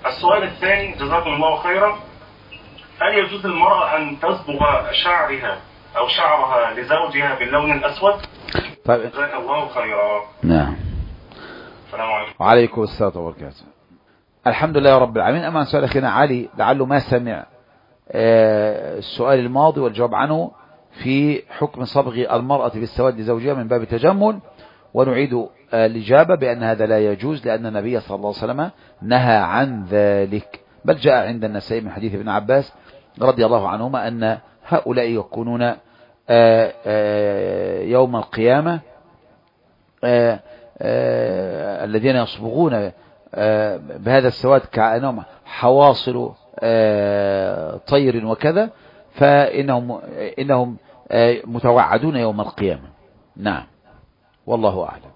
السؤال الثاني جزاكم الله خيرا، هل يجوز المرأة أن تصبغ شعرها أو شعرها لزوجها باللون الأسود؟ طيب. جزاك الله خيرا. نعم. السلام عليكم. وعليكم السلام وبركاته. الحمد لله رب العالمين. أما عن سؤال أخينا علي لعله ما سمع السؤال الماضي والجواب عنه في حكم صبغ المرأة بالسواد لزوجها من باب التجمل، ونعيد الإجابة بأن هذا لا يجوز، لأن النبي صلى الله عليه وسلم نهى عن ذلك، بل جاء عند النسائي من حديث ابن عباس رضي الله عنهما أن هؤلاء يكونون يوم القيامة الذين يصبغون بهذا السواد كأنهم حواصل طير وكذا، فإنهم متوعدون يوم القيامة. نعم، والله أعلم.